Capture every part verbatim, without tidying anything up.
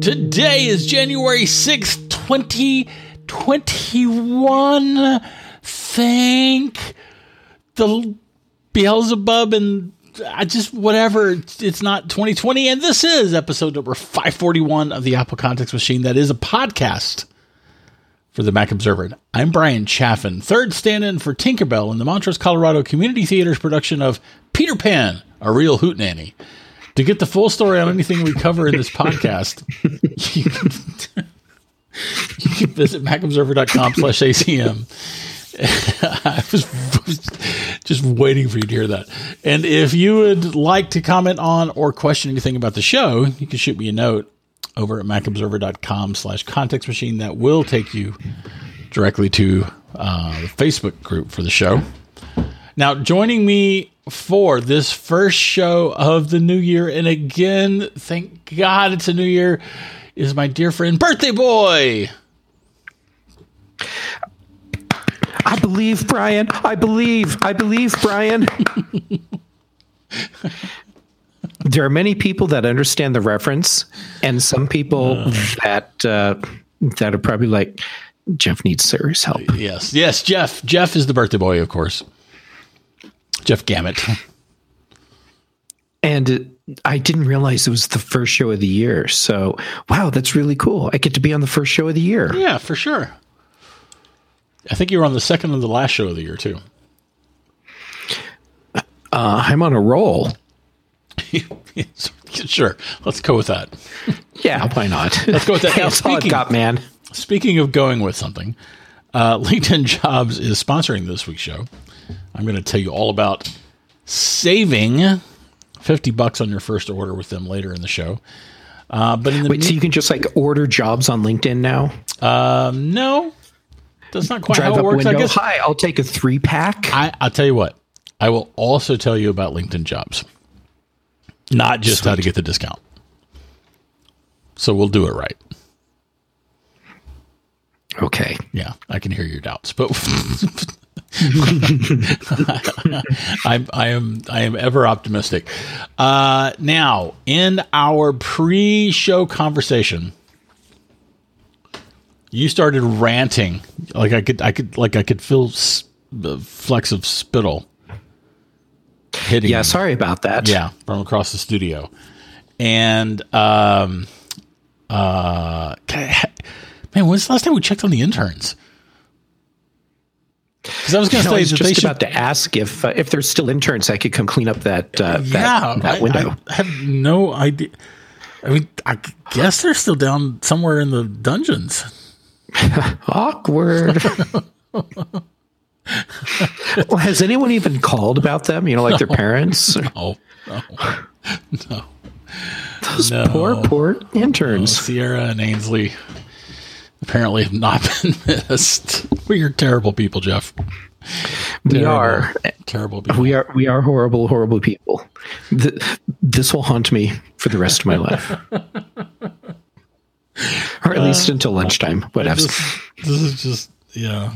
Today is January sixth, twenty twenty-one. Thank the Beelzebub and I just, whatever, it's, it's not twenty twenty. And this is episode number five forty-one of the Apple Context Machine. That is a podcast for the Mac Observer. I'm Brian Chaffin, third stand-in for Tinkerbell in the Montrose, Colorado Community Theater's production of Peter Pan, A Real Hootenanny. To get the full story on anything we cover in this podcast, you can, you can visit macobserver.com slash ACM. I was, was just waiting for you to hear that. And if you would like to comment on or question anything about the show, you can shoot me a note over at macobserver.com slash context machine. That will take you directly to uh, the Facebook group for the show. Now, joining me for this first show of the new year, and again, thank God it's a new year, is my dear friend Birthday Boy. I believe, Brian. I believe. I believe, Brian. There are many people that understand the reference, and some people uh, that uh, that are probably like, Jeff needs serious help. Yes, yes, Jeff. Jeff is the Birthday Boy, of course. Jeff Gamet. And uh, I didn't realize it was the first show of the year. So, wow, that's really cool. I get to be on the first show of the year. Yeah, for sure. I think you were on the second of the last show of the year, too. Uh, I'm on a roll. Sure. Let's go with that. Yeah, why not? Let's go with that. Hey, now, that's all I've got, man. Speaking of going with something, uh, LinkedIn Jobs is sponsoring this week's show. I'm going to tell you all about saving fifty bucks on your first order with them later in the show. Uh, but in the Wait, so you can just like order jobs on LinkedIn now? Um, no, that's not quite Drive how it up works. window. I guess. Hi, I'll take a three pack. I, I'll tell you what. I will also tell you about LinkedIn Jobs, not just Sweet. How to get the discount. So we'll do it right. Okay. Yeah, I can hear your doubts, but I, I am I am ever optimistic. Uh, now, in our pre-show conversation, you started ranting like I could I could like I could feel the flecks of spittle hitting. Yeah, sorry about that. Yeah, from across the studio, and um, uh, man, when's the last time we checked on the interns? Because I was going to you know, say, I was just should, about to ask if uh, if there's still interns, I could come clean up that uh, yeah, that, that I, window. I have no idea. I mean, I guess they're still down somewhere in the dungeons. Awkward. Well, has anyone even called about them? You know, like no, their parents? No, no, no. Those no. poor, poor interns. No, Sierra and Ainsley apparently have not been missed. We are terrible people, Jeff. We terrible, are terrible people. We are we are horrible, horrible people. Th- this will haunt me for the rest of my life, or at uh, least until lunchtime. Whatever. This, this is just yeah.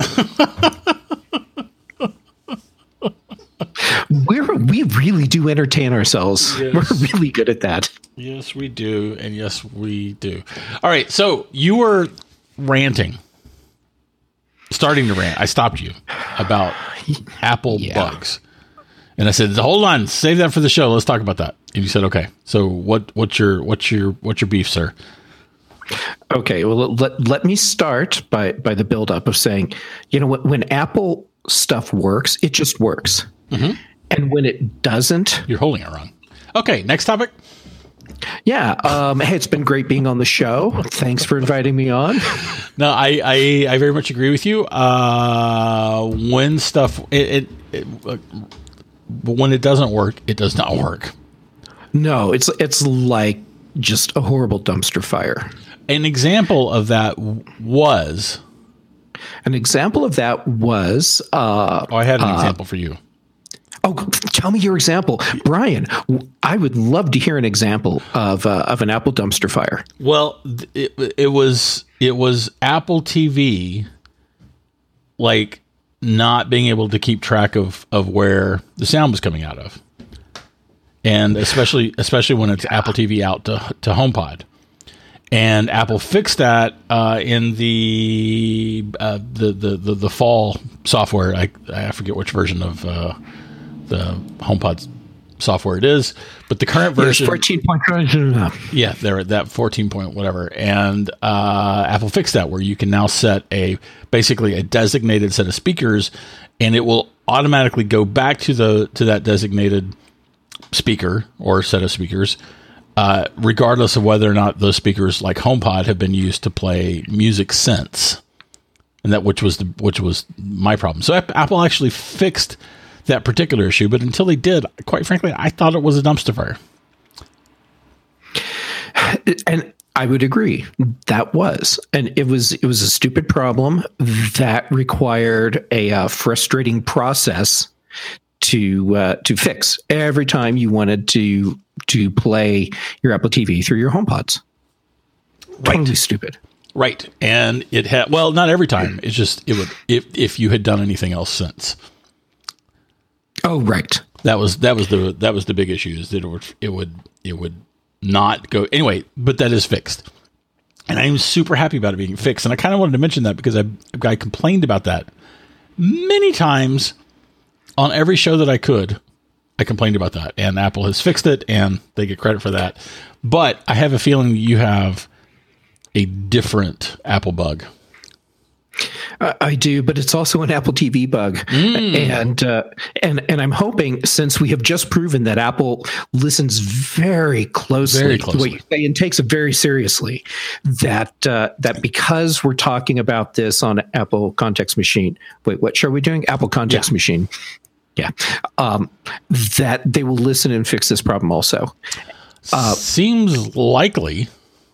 We're we really do entertain ourselves. Yes. We're really good at that. Yes, we do, and yes, we do. All right, so you were ranting, starting to rant. I stopped you about Apple yeah. bugs, and I said, "Hold on, save that for the show. Let's talk about that." And you said, "Okay." So what? What's your what's your what's your beef, sir? Okay, well, let let me start by by the buildup of saying, you know, when, when Apple stuff works, it just works, mm-hmm. and when it doesn't, you're holding it wrong. Okay, next topic. Yeah. Um, hey, it's been great being on the show. Thanks for inviting me on. No, I, I, I very much agree with you. Uh, when stuff, it, it, it uh, when it doesn't work, it does not work. No, it's, it's like just a horrible dumpster fire. An example of that was, an example of that was, uh, oh, I had an uh, example for you. Oh, tell me your example, Brian. I would love to hear an example of uh, of an Apple dumpster fire. Well, it it was it was Apple T V, like not being able to keep track of of where the sound was coming out of, and especially especially when it's Apple T V out to to HomePod, And Apple fixed that uh, in the, uh, the the the the fall software. I I forget which version of uh, the HomePod software it is, but the current version, fourteen point one. Yeah, they're at that fourteen point whatever, and uh, Apple fixed that where you can now set a basically a designated set of speakers, and it will automatically go back to the to that designated speaker or set of speakers. Uh, regardless of whether or not those speakers like HomePod have been used to play music since, and that which was the, which was my problem. So Apple actually fixed that particular issue, but until they did, quite frankly, I thought it was a dumpster fire. And I would agree that was, and it was it was a stupid problem that required a uh, frustrating process to uh, to fix every time you wanted to to play your Apple T V through your HomePods. Right. Totally stupid. Right. And it had, well, not every time. It's just, it would, if, if you had done anything else since. Oh, right. That was, that was the, that was the big issue is that it would, it would, it would not go anyway, but that is fixed. And I'm super happy about it being fixed. And I kind of wanted to mention that because I, I complained about that many times on every show that I could. I complained about that, and Apple has fixed it, and they get credit for that. But I have a feeling you have a different Apple bug. Uh, I do, but it's also an Apple T V bug, mm. and uh, and and I'm hoping, since we have just proven that Apple listens very closely, very closely. to what you say and takes it very seriously, that uh, that because we're talking about this on Apple Context Machine, wait, what show are we doing? Apple Context yeah. Machine. Yeah, um, that they will listen and fix this problem also. Uh, Seems likely.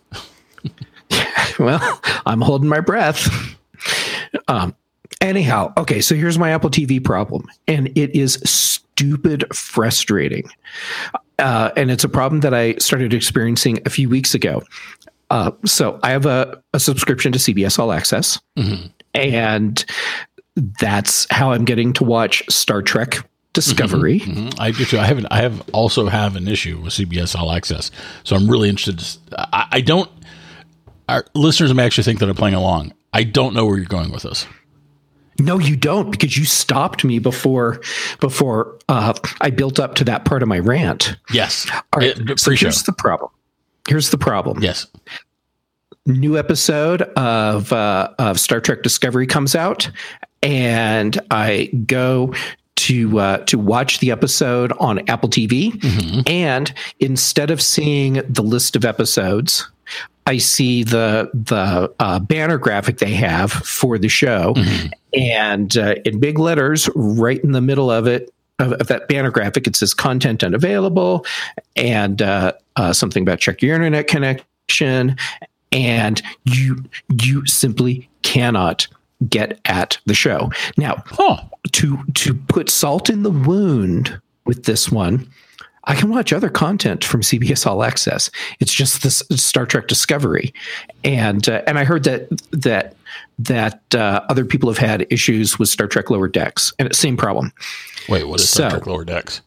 Well, I'm holding my breath. Um, anyhow, okay, so here's my Apple T V problem, and it is stupid frustrating. Uh, and it's a problem that I started experiencing a few weeks ago. Uh, so I have a, a subscription to C B S All Access, mm-hmm. and that's how I'm getting to watch Star Trek Discovery. Mm-hmm, mm-hmm. I do too. I have I have also have an issue with C B S All Access, so I'm really interested. To, I, I don't. Our listeners may actually think that I'm playing along. I don't know where you're going with this. No, you don't, because you stopped me before before uh, I built up to that part of my rant. Yes. All right. It, so here's the problem. Here's the problem. Yes. New episode of uh, of Star Trek Discovery comes out, and I go to uh, to watch the episode on Apple T V, mm-hmm. and instead of seeing the list of episodes, I see the the uh, banner graphic they have for the show, mm-hmm. and uh, in big letters, right in the middle of it, of, of that banner graphic, it says "content unavailable," and uh, uh, something about check your internet connection, and you you simply cannot get at the show. Now, huh. to to put salt in the wound with this one, I can watch other content from C B S All Access. It's just this Star Trek Discovery, and uh, and I heard that that that uh, other people have had issues with Star Trek Lower Decks, and it's the same problem. Wait, what is Star so, Trek Lower Decks?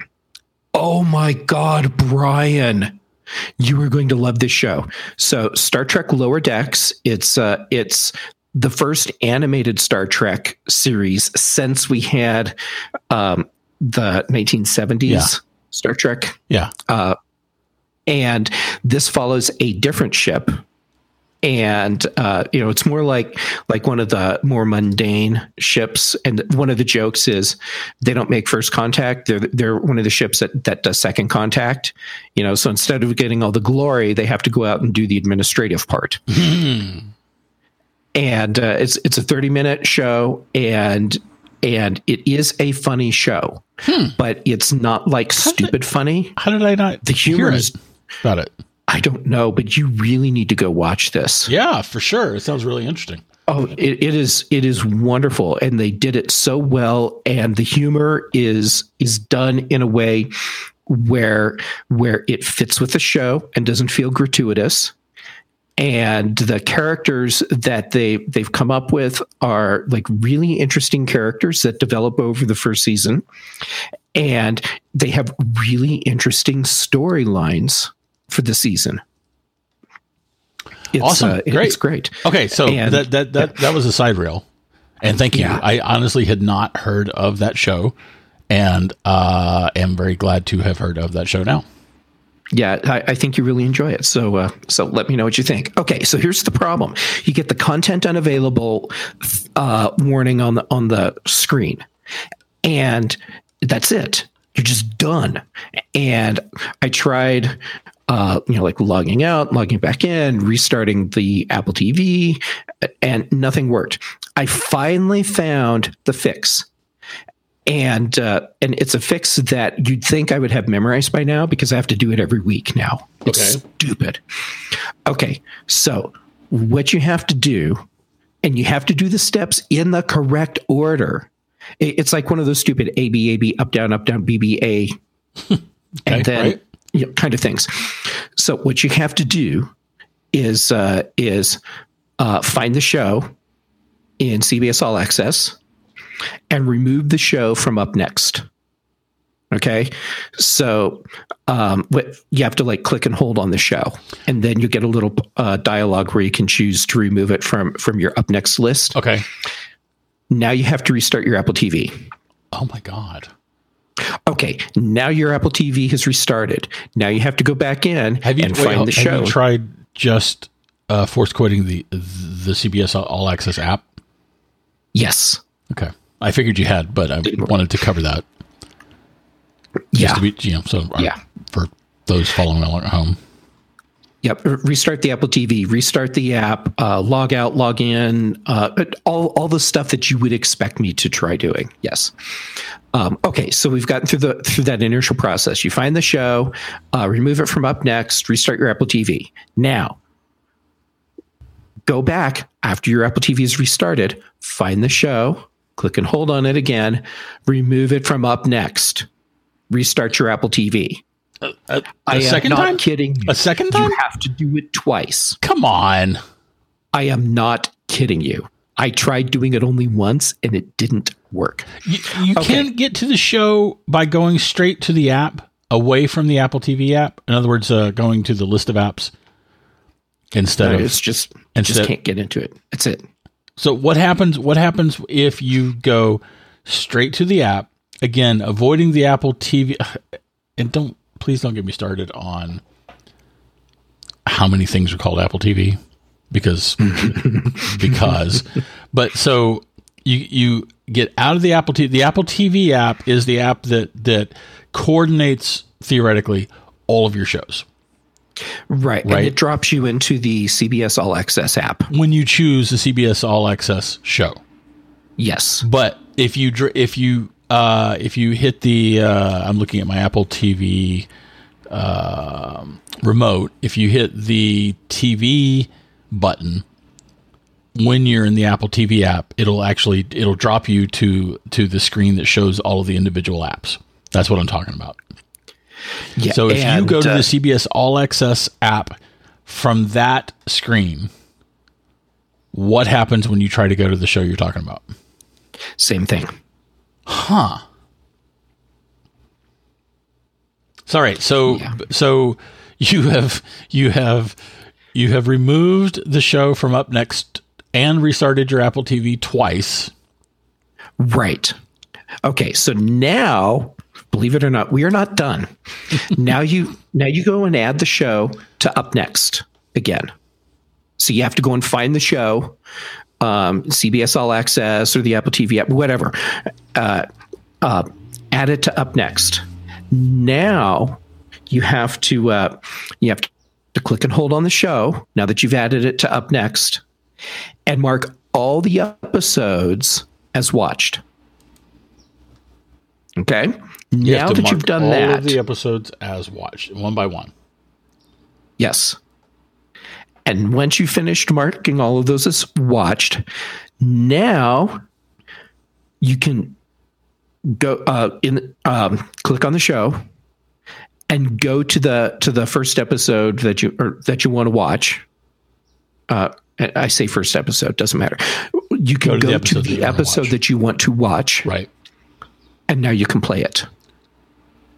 Oh my God, Brian, you are going to love this show. So Star Trek Lower Decks, it's uh, it's the first animated Star Trek series since we had um, the nineteen seventies. Yeah. Star Trek. Yeah. Uh, and this follows a different ship. And, uh, you know, it's more like like one of the more mundane ships. And one of the jokes is they don't make first contact. They're they're one of the ships that, that does second contact. You know, so instead of getting all the glory, they have to go out and do the administrative part. Mm-hmm. And uh, it's it's a thirty minute show, and and it is a funny show. Hmm. But it's not like how stupid did, funny. How did I not the humor hear is about it? I don't know, but you really need to go watch this. Yeah, for sure. It sounds really interesting. Oh, it, it is. It is wonderful, and they did it so well. And the humor is is done in a way where where it fits with the show and doesn't feel gratuitous. And the characters that they they've come up with are like really interesting characters that develop over the first season, and they have really interesting storylines for the season. It's, awesome. Uh, great. It's great. Okay, so and, that that that, yeah. that was a side rail, and thank you. Yeah. I honestly had not heard of that show, and uh, am very glad to have heard of that show now. Yeah, I, I think you really enjoy it. So, uh, so let me know what you think. Okay, so here's the problem: you get the content unavailable uh, warning on the on the screen, and that's it. You're just done. And I tried, uh, you know, like logging out, logging back in, restarting the Apple T V, and nothing worked. I finally found the fix. And uh, and it's a fix that you'd think I would have memorized by now because I have to do it every week now. It's Okay. stupid. Okay, so what you have to do, and you have to do the steps in the correct order. It- It's like one of those stupid A B A B up down up down B B A, Okay, and then right? you know, kind of things. So what you have to do is uh, is uh, find the show in C B S All Access and remove the show from Up Next. Okay, so um, what you have to like click and hold on the show, and then you get a little uh, dialogue where you can choose to remove it from from your Up Next list. Okay. Now you have to restart your Apple T V. Oh my God. Okay, now your Apple T V has restarted. Now you have to go back in Have you and wait, find the have show. you tried just uh, force quoting the the C B S All Access app? Yes. Okay, I figured you had, but I wanted to cover that. Just Yeah. to be, you know, so uh, Yeah. for those following along at home. Yep. Restart the Apple T V, restart the app, uh, log out, log in, uh, all, all the stuff that you would expect me to try doing. Yes. Um, okay. So we've gotten through the, through that initial process. You find the show, uh, remove it from Up Next, restart your Apple T V. Now go back after your Apple T V is restarted, find the show, click and hold on it again, remove it from Up Next, restart your Apple T V. A, a I am second not time? kidding you. A second time? You have to do it twice. Come on. I am not kidding you. I tried doing it only once and it didn't work. You, you Okay. can't get to the show by going straight to the app, away from the Apple T V app. In other words, uh, going to the list of apps instead of. It's just instead- just can't get into it. That's it. So what happens? What happens if you go straight to the app again, avoiding the Apple T V? And don't please don't get me started on how many things are called Apple T V because because. But so you you get out of the Apple T V. The Apple T V app is the app that that coordinates theoretically all of your shows. Right. Right. And it drops you into the C B S All Access app. When you choose the C B S All Access show. Yes. But if you dr- if you uh, if you hit the uh, I'm looking at my Apple T V um remote. If you hit the T V button when you're in the Apple T V app, it'll actually it'll drop you to to the screen that shows all of the individual apps. That's what I'm talking about. Yeah. So if you and, go to uh, the C B S All Access app from that screen, what happens when you try to go to the show you're talking about? same thing. Huh. Sorry. So Yeah. so you have you have you have removed the show from Up Next and restarted your Apple T V twice. Right. Okay. So now, believe it or not, we are not done. now you now you go and add the show to Up Next again. So you have to go and find the show, um, C B S All Access or the Apple T V app, whatever. Uh, uh, add it to Up Next. Now you have to uh, you have to click and hold on the show. Now that you've added it to Up Next, and mark all the episodes as watched. Okay. You now have to that mark you've done all that, of the episodes as watched, one by one. yes. And once you finished marking all of those as watched, now you can go uh, in, um, click on the show, and go to the to the first episode that you or that you want to watch. Uh, I say first episode, doesn't matter. You can Go go to the to episode that the you wanna episode watch. that you want to watch, Right. and now you can play it.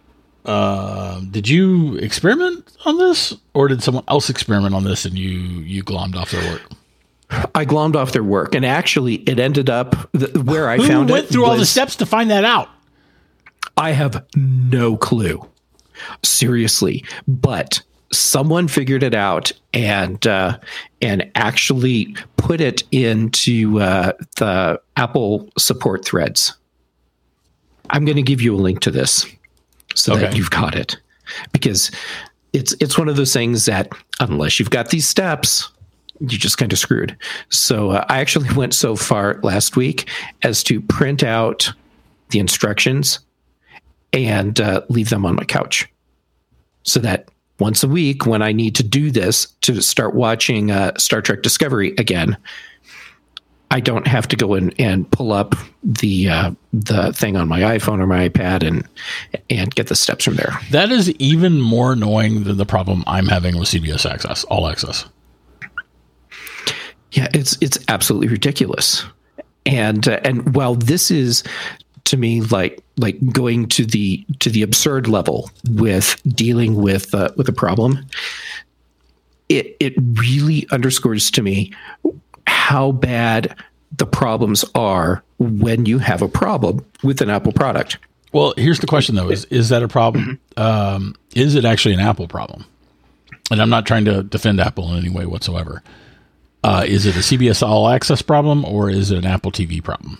Uh, did you experiment on this, or did someone else experiment on this and you you glommed off their work? I glommed off their work, and actually, it ended up th- where I Who found went it. through was, all the steps to find that out? I have no clue, seriously. But someone figured it out and uh, and actually put it into uh, the Apple support threads. I'm going to give you a link to this so Okay. that you've got it, because it's it's one of those things that unless you've got these steps, you're just kind of screwed. So uh, I actually went so far last week as to print out the instructions and uh, leave them on my couch, so that once a week when I need to do this to start watching uh, Star Trek Discovery again, I don't have to go in and pull up the uh, the thing on my iPhone or my iPad and and get the steps from there. That is even more annoying than the problem I'm having with C B S Access, All Access. Yeah, it's it's absolutely ridiculous. And uh, and while this is to me like like going to the to the absurd level with dealing with uh, with a problem, it it really underscores to me how bad the problems are when you have a problem with an Apple product. Well, here's the question though: is is that a problem? Um, is it actually an Apple problem? And I'm not trying to defend Apple in any way whatsoever. Uh, is it a C B S All Access problem, or is it an Apple T V problem?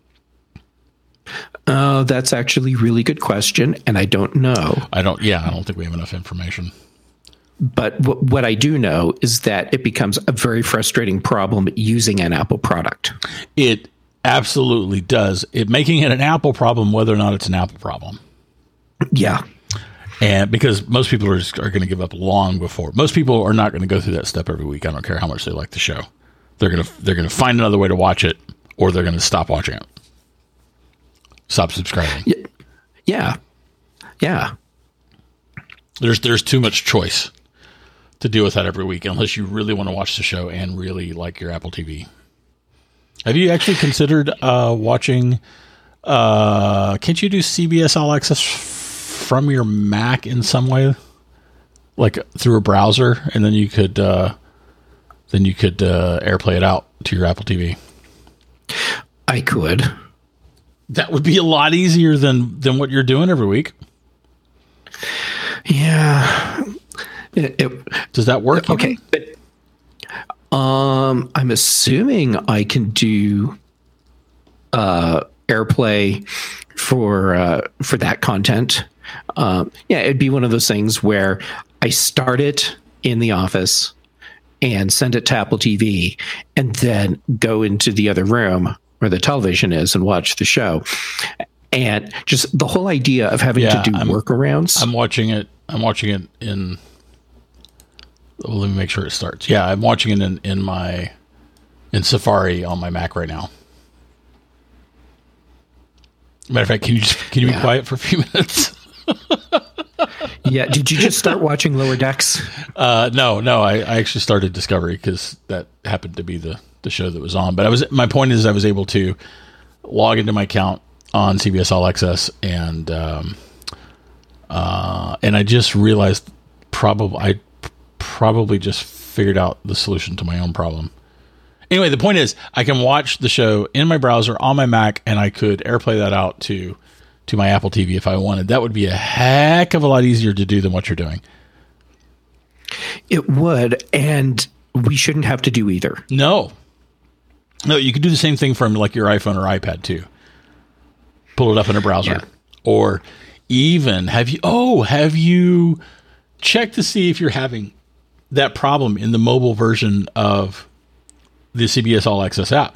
Uh, that's actually a really good question, and I don't know. I don't. Yeah, I don't think we have enough information. But w- what I do know is that it becomes a very frustrating problem using an Apple product. It absolutely does. It making it an Apple problem, whether or not it's an Apple problem. Yeah. And because most people are just, are going to give up long before. Most people are not going to go through that step every week. I don't care how much they like the show. They're going to they're going to find another way to watch it, or they're going to stop watching it. Stop subscribing. Yeah. Yeah. There's there's too much choice to deal with that every week, unless you really want to watch the show and really like your Apple T V. Have you actually considered uh, watching? Uh, can't you do C B S All Access from your Mac in some way, like through a browser, and then you could uh, then you could uh, AirPlay it out to your Apple T V? I could. That would be a lot easier than than what you're doing every week. Yeah. It, it, Does that work? okay. But, um, I'm assuming I can do uh, AirPlay for uh, for that content. Um, yeah, it'd be one of those things where I start it in the office and send it to Apple T V, and then go into the other room where the television is and watch the show. And just the whole idea of having Yeah, to do I'm- workarounds. I'm watching it. I'm watching it in. Well, let me make sure it starts. Yeah, I'm watching it in, in my in Safari on my Mac right now. Matter of fact, can you just can you Yeah. be quiet for a few minutes? Yeah. Did you just start watching Lower Decks? Uh, no, no. I, I actually started Discovery because that happened to be the, the show that was on. But I was my point is I was able to log into my account on C B S All Access, and um, uh, and I just realized probably I probably just figured out the solution to my own problem. Anyway, the point is I can watch the show in my browser on my Mac, and I could AirPlay that out to to my Apple T V if I wanted. That would be a heck of a lot easier to do than what you're doing. It would, and we shouldn't have to do either. No. No, you could do the same thing from like your iPhone or iPad too. Pull it up in a browser. Yeah. Or even have you oh, have you checked to see if you're having that problem in the mobile version of the C B S All Access app?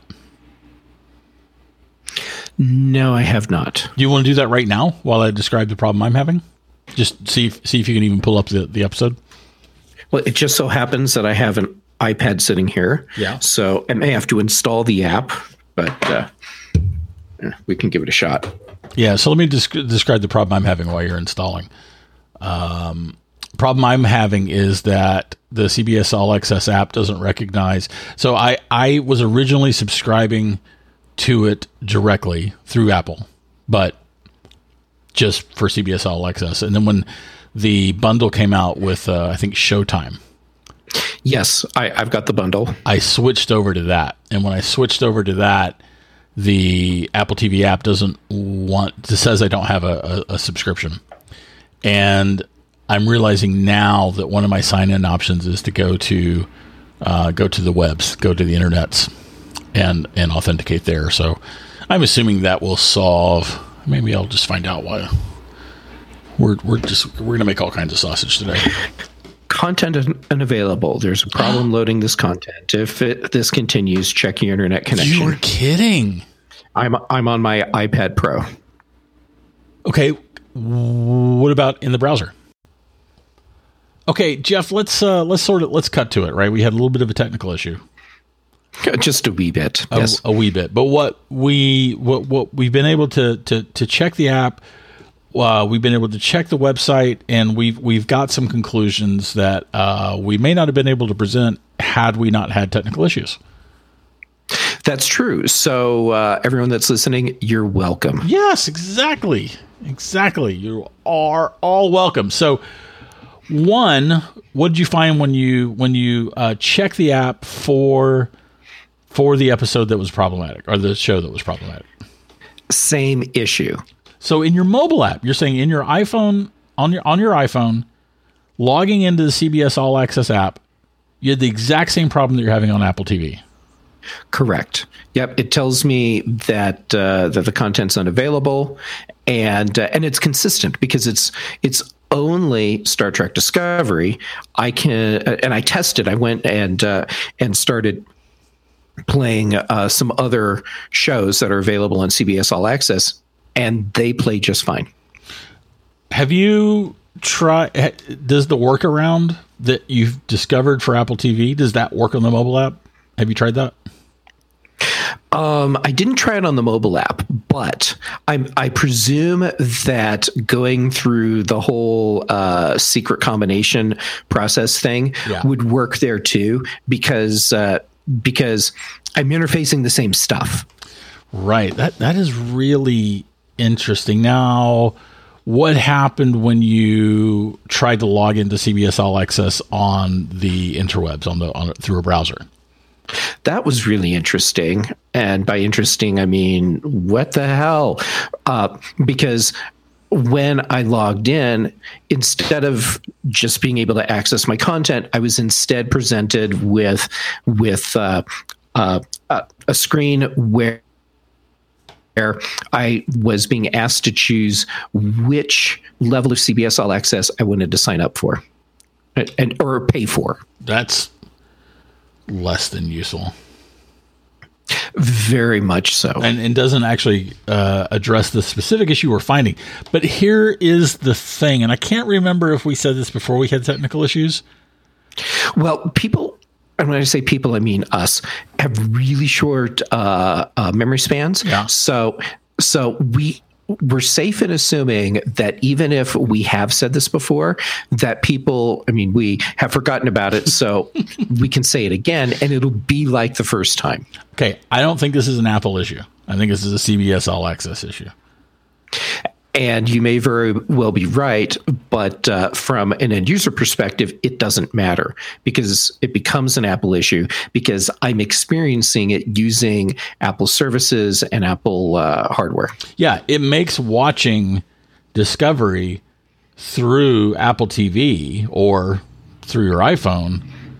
No, I have not. Do you want to do that right now while I describe the problem I'm having? Just see if see if you can even pull up the, the episode. Well, it just so happens that I have an iPad sitting here. Yeah. So I may have to install the app, but uh, we can give it a shot. Yeah, so let me desc- describe the problem I'm having while you're installing. Um, problem I'm having is that the C B S All Access app doesn't recognize. So I, I was originally subscribing to it directly through Apple, but just for C B S All Access. And then when the bundle came out with, uh, I think, Showtime. Yes, I, I've got the bundle. I switched over to that. And when I switched over to that, the Apple T V app doesn't want, it says I don't have a, a, a subscription. And I'm realizing now that one of my sign-in options is to go to uh, go to the webs, go to the internets, and and authenticate there. So I'm assuming that will solve. Maybe I'll just find out why. We're we're just we're gonna make all kinds of sausage today. Content unavailable. There's a problem loading this content. If it, this continues, check your internet connection. You're kidding. I'm I'm on my iPad Pro. Okay, what about in the browser? Okay, Jeff, let's uh, let's sort of let's cut to it. Right, we had a little bit of a technical issue. Just a wee bit. A, yes, a wee bit. But what we what what we've been able to to to check the app. Uh, we've been able to check the website, and we've we've got some conclusions that uh, we may not have been able to present had we not had technical issues. That's true. So uh, everyone that's listening, you're welcome. Yes, exactly, exactly. You are all welcome. So, one, what did you find when you when you uh, check the app for for the episode that was problematic or the show that was problematic? Same issue. So in your mobile app, you're saying in your iPhone, on your on your iPhone, logging into the C B S All Access app, you had the exact same problem that you're having on Apple T V. Correct. Yep. It tells me that uh, that the content's unavailable, and uh, and it's consistent because it's it's only Star Trek Discovery. I can and I tested. I went and uh, and started playing uh, some other shows that are available on C B S All Access. And they play just fine. Have you tried, does the workaround that you've discovered for Apple T V, does that work on the mobile app? Have you tried that? Um, I didn't try it on the mobile app, but I'm, I presume that going through the whole uh, secret combination process thing yeah. would work there too, because uh, because I'm interfacing the same stuff. Right. That that is really interesting. Now, what happened when you tried to log into C B S All Access on the interwebs on the on through a browser? That was really interesting, and by interesting I mean what the hell? Uh, because when I logged in, instead of just being able to access my content, I was instead presented with with uh, uh, a screen where. Where I was being asked to choose which level of C B S All Access I wanted to sign up for, and or pay for. That's less than useful. Very much so, and, and doesn't actually uh, address the specific issue we're finding. But here is the thing, and I can't remember if we said this before we had technical issues. Well, people. And when I say people, I mean us, have really short uh, uh, memory spans. Yeah. So, so we we're safe in assuming that even if we have said this before, that people, I mean, we have forgotten about it, so we can say it again, and it'll be like the first time. Okay, I don't think this is an Apple issue. I think this is a C B S All Access issue. And you may very well be right, but uh, from an end user perspective, it doesn't matter because it becomes an Apple issue because I'm experiencing it using Apple services and Apple uh, hardware. Yeah, it makes watching Discovery through Apple T V or through your iPhone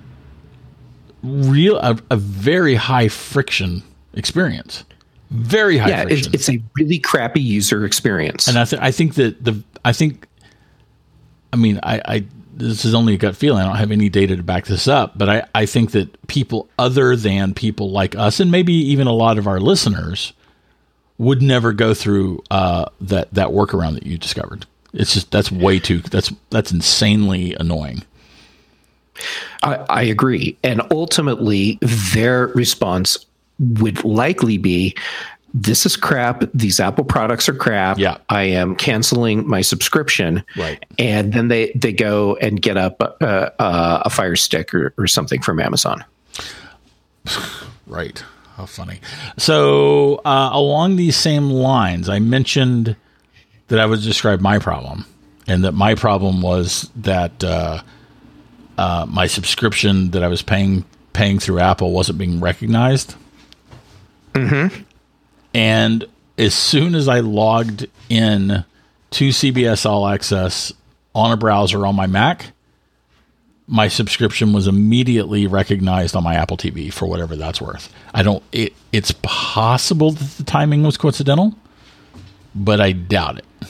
real a, a very high friction experience. Very high yeah, friction. It's, it's a really crappy user experience. And I, th- I think that the, I think, I mean, I, I, this is only a gut feeling. I don't have any data to back this up, but I, I think that people other than people like us, and maybe even a lot of our listeners, would never go through uh, that, that workaround that you discovered. It's just, that's way too, that's, that's insanely annoying. I, I agree. And ultimately their response would likely be, this is crap. These Apple products are crap. Yeah. I am canceling my subscription. Right. And then they, they go and get up a, a, a Fire Stick or, or something from Amazon. Right. How funny. So uh, along these same lines, I mentioned that I would describe my problem, and that my problem was that uh, uh, my subscription that I was paying paying through Apple wasn't being recognized. Mm-hmm. And as soon as I logged in to C B S All Access on a browser on my Mac, my subscription was immediately recognized on my Apple T V for whatever that's worth. I don't. It, it's possible that the timing was coincidental, but I doubt it.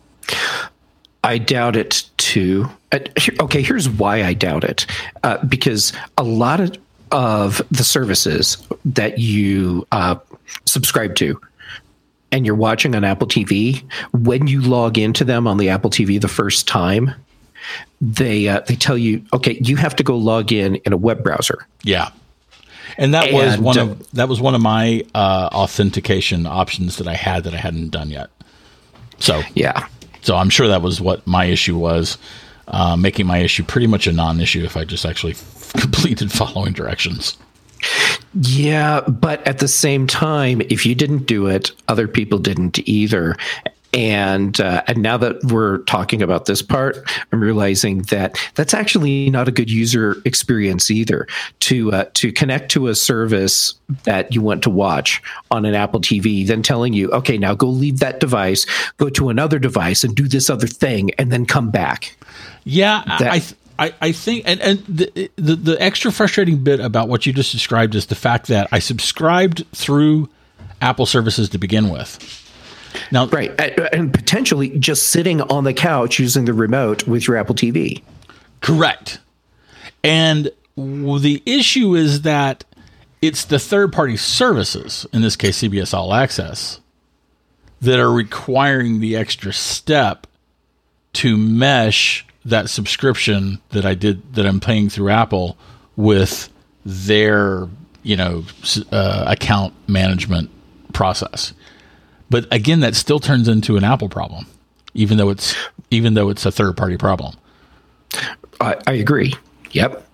I doubt it too. Uh, okay, here's why I doubt it. Uh, because a lot of, of the services that you uh, subscribe to and you're watching on Apple T V, when you log into them on the Apple T V the first time, they uh, they tell you, okay, you have to go log in in a web browser. Yeah. And that and, was one of uh, that was one of my uh, authentication options that I had that I hadn't done yet. So yeah. So I'm sure that was what my issue was, uh, making my issue pretty much a non-issue if I just actually f- completed following directions. Yeah, but at the same time, if you didn't do it, other people didn't either. And uh, and now that we're talking about this part, I'm realizing that that's actually not a good user experience either. To uh, to connect to a service that you want to watch on an Apple T V, then telling you, okay, now go leave that device, go to another device, and do this other thing, and then come back. Yeah, that, I. Th- I, I think, and, and the, the the extra frustrating bit about what you just described is the fact that I subscribed through Apple services to begin with. Now, right, and potentially just sitting on the couch using the remote with your Apple T V. Correct. And the issue is that it's the third-party services, in this case C B S All Access, that are requiring the extra step to mesh that subscription that I did, that I'm paying through Apple, with their, you know, uh, account management process. But again, that still turns into an Apple problem, even though it's even though it's a third party problem. I, I agree. Yep.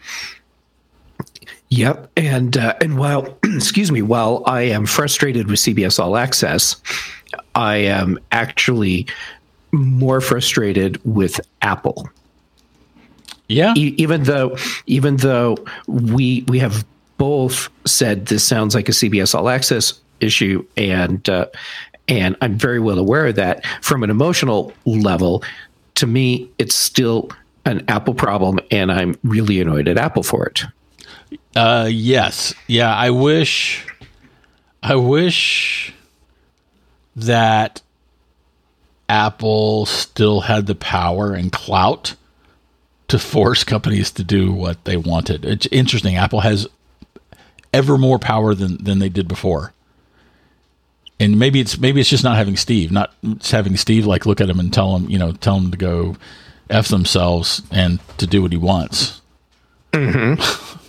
Yep. And uh, and while excuse me, while I am frustrated with C B S All Access, I am actually more frustrated with Apple. Yeah. E- even though even though we we have both said this sounds like a C B S All Access issue, and uh, and I'm very well aware of that. From an emotional level, to me, it's still an Apple problem, and I'm really annoyed at Apple for it. Uh, yes, yeah. I wish, I wish that Apple still had the power and clout to force companies to do what they wanted. It's interesting. Apple has ever more power than than they did before. And maybe it's maybe it's just not having Steve, not just having Steve like look at him and tell him, you know, tell him to go F themselves and to do what he wants. Mm-hmm.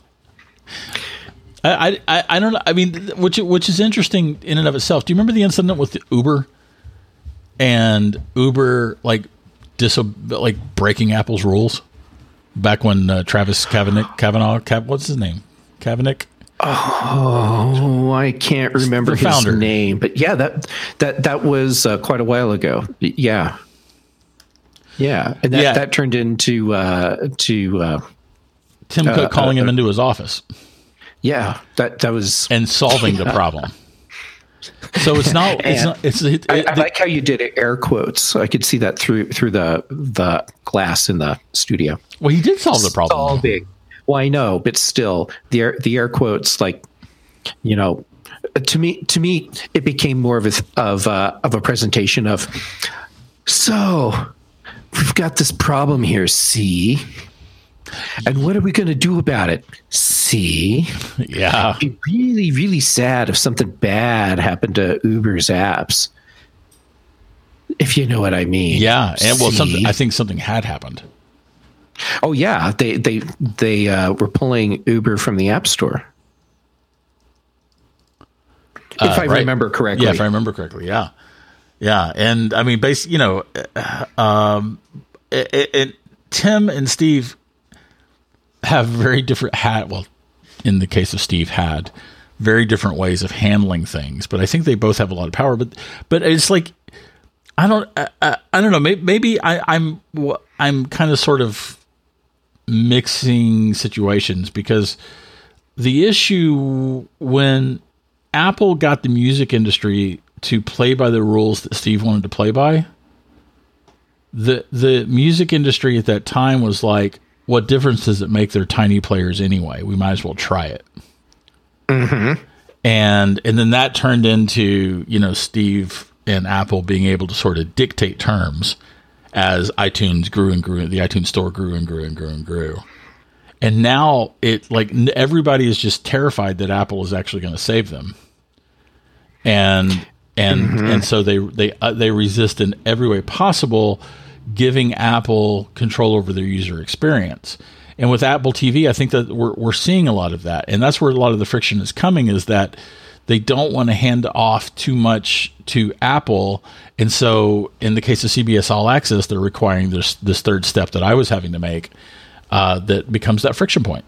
I, I I don't know. I mean, which which is interesting in and of itself. Do you remember the incident with Uber and Uber like diso- like breaking Apple's rules back when uh, Travis Kavanaugh, Kavanaugh, Kav- what's his name, Kavanaugh? Oh, I can't remember his founder. name, but yeah, that that that was uh, quite a while ago. Yeah, yeah, and that, yeah. that turned into uh, to uh, Tim Cook uh, calling uh, him into his office. Yeah, that that was and solving yeah. the problem. So it's not. It's not. It's. It, it, I, I like how you did it, air quotes. I could see that through through the the glass in the studio. Well, he did solve the problem. Solving. Well, I know, but still, the air, the air quotes, like, you know, to me, to me, it became more of a of a, of a presentation of. So, we've got this problem here. See, and what are we going to do about it? See, yeah, it'd be really, really sad if something bad happened to Uber's apps. If you know what I mean. Yeah, and well, something I think something had happened. Oh yeah, they they they uh, were pulling Uber from the App Store. If uh, I right. remember correctly. Yeah, if I remember correctly, yeah, yeah, and I mean, basically, you know, um, it, it, it, Tim and Steve have very different had well, in the case of Steve, had very different ways of handling things, but I think they both have a lot of power. But but it's like I don't, I, I, I don't know. Maybe, maybe I, I'm, I'm kind of sort of mixing situations, because the issue when Apple got the music industry to play by the rules that Steve wanted to play by, the the music industry at that time was like, what difference does it make? They're tiny players anyway. We might as well try it. Mm-hmm. And and then that turned into, you know, Steve and Apple being able to sort of dictate terms as iTunes grew and grew, the iTunes store grew and grew and grew and grew. And now it like everybody is just terrified that Apple is actually going to save them. And and mm-hmm. and so they they uh, they resist in every way possible, giving Apple control over their user experience. And with Apple T V, I think that we're we're seeing a lot of that. And that's where a lot of the friction is coming, is that they don't want to hand off too much to Apple. And so in the case of C B S All Access, they're requiring this this third step that I was having to make, uh, that becomes that friction point.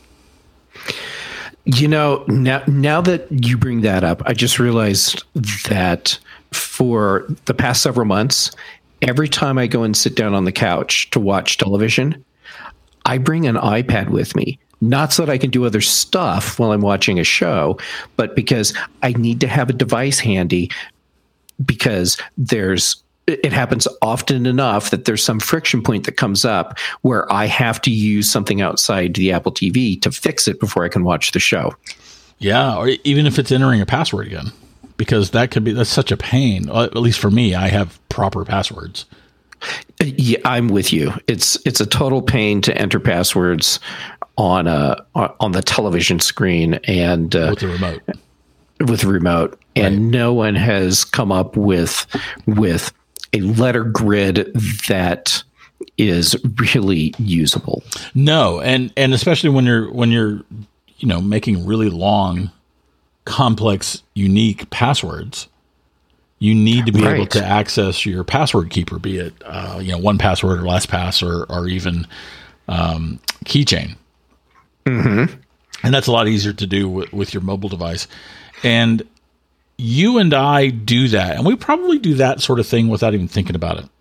You know, now now that you bring that up, I just realized that for the past several months, every time I go and sit down on the couch to watch television, I bring an iPad with me. Not so that I can do other stuff while I'm watching a show, but because I need to have a device handy, because there's it happens often enough that there's some friction point that comes up where I have to use something outside the Apple T V to fix it before I can watch the show. Yeah, or even if it's entering a password again, because that could be, that's such a pain. At least for me, I have proper passwords. Yeah, I'm with you. It's it's a total pain to enter passwords on a on the television screen and uh, with the remote. With the remote, and right. No one has come up with with a letter grid that is really usable. No, and and especially when you're when you're you know making really long, complex, unique passwords, you need to be right. able to access your password keeper, be it uh, you know one password or LastPass or or even um, Keychain. Mm-hmm. And that's a lot easier to do with, with your mobile device. And you and I do that, and we probably do that sort of thing without even thinking about it.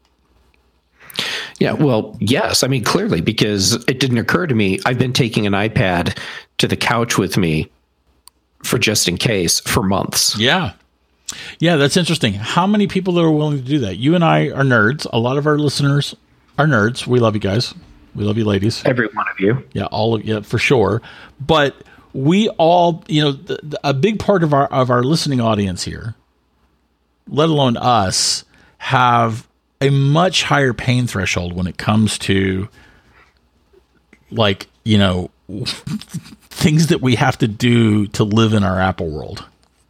Yeah, well, yes. I mean, clearly, because it didn't occur to me. I've been taking an iPad to the couch with me for just in case for months. Yeah. Yeah, that's interesting. How many people that are willing to do that? You and I are nerds. A lot of our listeners are nerds. We love you guys. We love you ladies. Every one of you. Yeah, all of you, for sure. But we all, you know, the, the, a big part of our of our listening audience here, let alone us, have a much higher pain threshold when it comes to, like, you know, things that we have to do to live in our Apple world.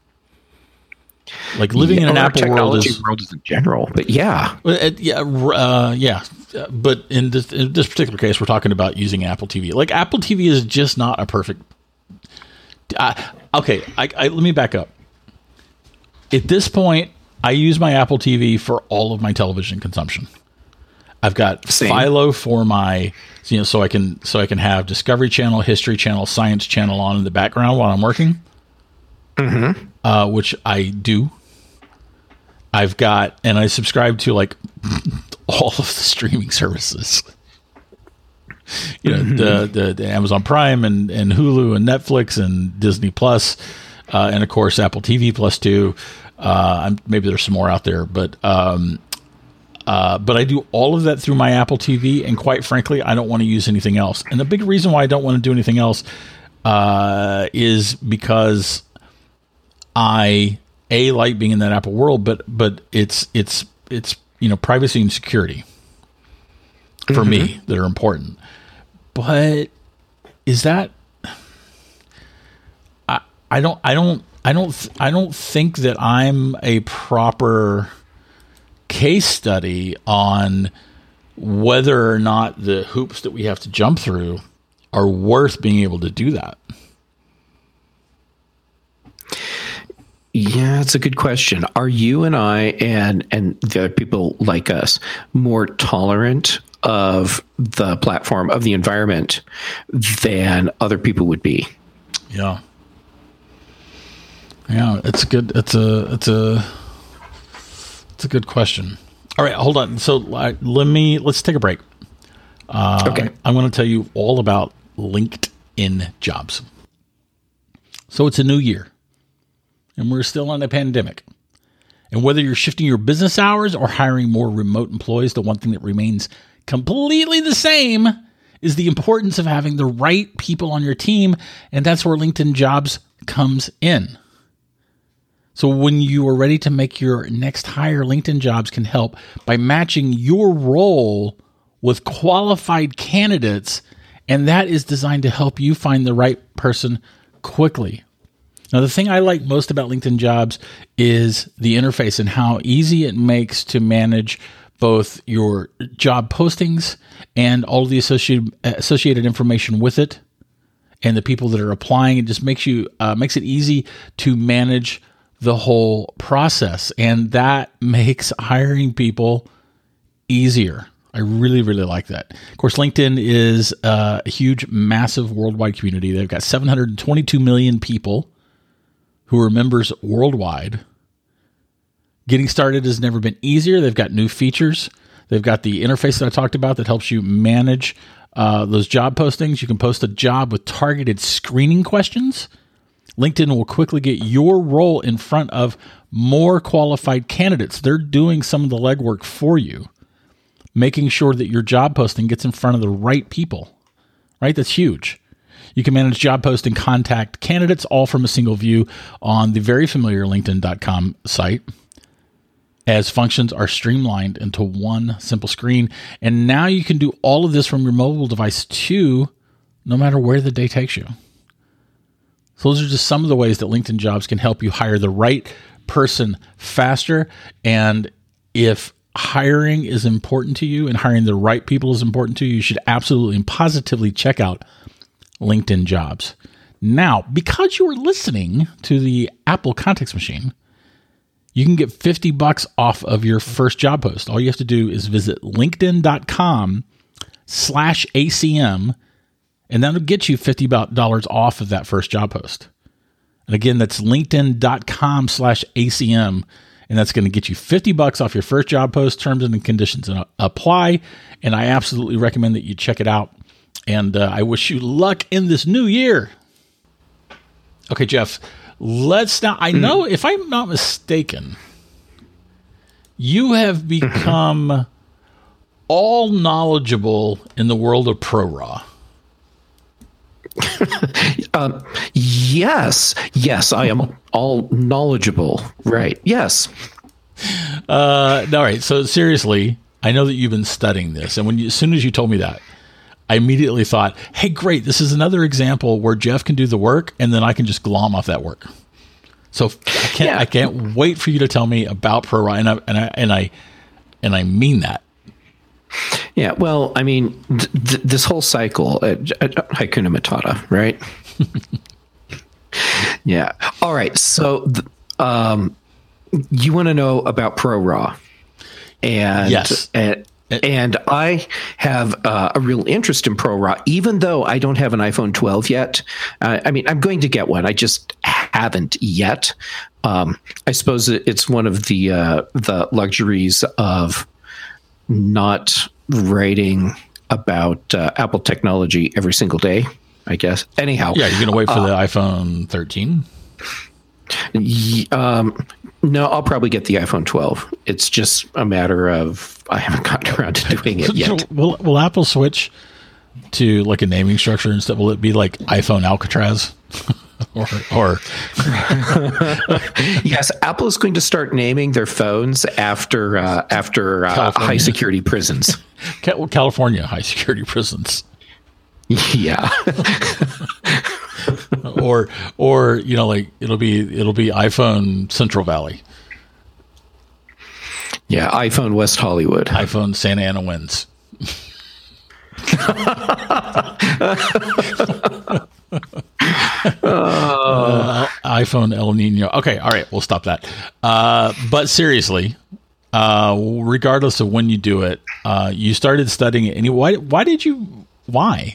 Like living yeah, in an Apple world is world is in general, but yeah, uh, yeah, uh, yeah. But in this, in this particular case, we're talking about using Apple T V. Like Apple T V is just not a perfect. Uh, okay, I, I, let me back up. At this point, I use my Apple T V for all of my television consumption. I've got Same. Philo for my, you know, so I can so I can have Discovery Channel, History Channel, Science Channel on in the background while I'm working. Mm-hmm. Uh, which I do. I've got, and I subscribe to like all of the streaming services. You know, mm-hmm. the, the the Amazon Prime and, and Hulu and Netflix and Disney Plus, uh, and of course Apple T V Plus too. Uh, I'm, maybe there's some more out there, but um, uh, but I do all of that through my Apple T V, and quite frankly, I don't want to use anything else. And the big reason why I don't want to do anything else uh, is because I a like being in that Apple world, but but it's it's it's you know privacy and security for mm-hmm. me that are important. But is that I I don't I don't I don't th- I don't think that I'm a proper case study on whether or not the hoops that we have to jump through are worth being able to do that. Yeah, it's a good question. Are you and I and and the other people like us more tolerant of the platform, of the environment, than other people would be? Yeah. Yeah, it's good. It's a it's a it's a good question. All right, hold on. So uh, let me let's take a break. Uh, Okay. I'm going to tell you all about LinkedIn Jobs. So it's a new year, and we're still in a pandemic. And whether you're shifting your business hours or hiring more remote employees, the one thing that remains completely the same is the importance of having the right people on your team, and that's where LinkedIn Jobs comes in. So when you are ready to make your next hire, LinkedIn Jobs can help by matching your role with qualified candidates, and that is designed to help you find the right person quickly. Now, the thing I like most about LinkedIn Jobs is the interface and how easy it makes to manage both your job postings and all of the associated associated information with it, and the people that are applying. It just makes you uh, makes it easy to manage the whole process, and that makes hiring people easier. I really, really like that. Of course, LinkedIn is a huge, massive worldwide community. They've got seven hundred twenty-two million people who are members worldwide. Getting started has never been easier. They've got new features. They've got the interface that I talked about that helps you manage uh, those job postings. You can post a job with targeted screening questions. LinkedIn will quickly get your role in front of more qualified candidates. They're doing some of the legwork for you, making sure that your job posting gets in front of the right people, right? That's huge. You can manage job post and contact candidates all from a single view on the very familiar LinkedIn dot com site, as functions are streamlined into one simple screen. And now you can do all of this from your mobile device too, no matter where the day takes you. So those are just some of the ways that LinkedIn Jobs can help you hire the right person faster. And if hiring is important to you and hiring the right people is important to you, you should absolutely and positively check out LinkedIn Jobs. Now, because you are listening to the Apple Context Machine, you can get fifty bucks off of your first job post. All you have to do is visit linkedin.com slash ACM, and that'll get you fifty dollars off of that first job post. And again, that's linkedin.com slash ACM, and that's going to get you fifty bucks off your first job post. Terms and conditions apply, and I absolutely recommend that you check it out. And uh, I wish you luck in this new year. Okay, Jeff, let's now, I know, if I'm not mistaken, you have become all knowledgeable in the world of ProRaw. um, yes, yes, I am all knowledgeable. Right. Yes. Uh, all right. So seriously, I know that you've been studying this, and when you, as soon as you told me that, I immediately thought, hey, great, this is another example where Jeff can do the work and then I can just glom off that work. So I can't, yeah. I can't wait for you to tell me about ProRaw, and I, and I, and I, and I mean that. Yeah, well, I mean, th- th- this whole cycle, uh, Hakuna Matata, right? Yeah. All right. So, th- um, you want to know about ProRaw, and yes. and And I have uh, a real interest in ProRaw, even though I don't have an iPhone twelve yet. Uh, I mean, I'm going to get one. I just haven't yet. Um, I suppose it's one of the uh, the luxuries of not writing about uh, Apple technology every single day, I guess. Anyhow. Yeah, you're going to wait for uh, the iPhone thirteen? Y- um, no, I'll probably get the iPhone twelve. It's just a matter of I haven't gotten around to doing it yet. will, will Apple switch to like a naming structure instead? Will it be like iPhone Alcatraz? or, or yes, Apple is going to start naming their phones after uh, after uh, high security prisons. California high security prisons. Yeah. or or you know, like it'll be it'll be iPhone Central Valley. Yeah, iPhone West Hollywood. iPhone Santa Ana Winds. uh, iPhone El Nino. Okay, all right, we'll stop that. Uh, but seriously, uh, regardless of when you do it, uh, you started studying it. And you, why? Why did you? Why?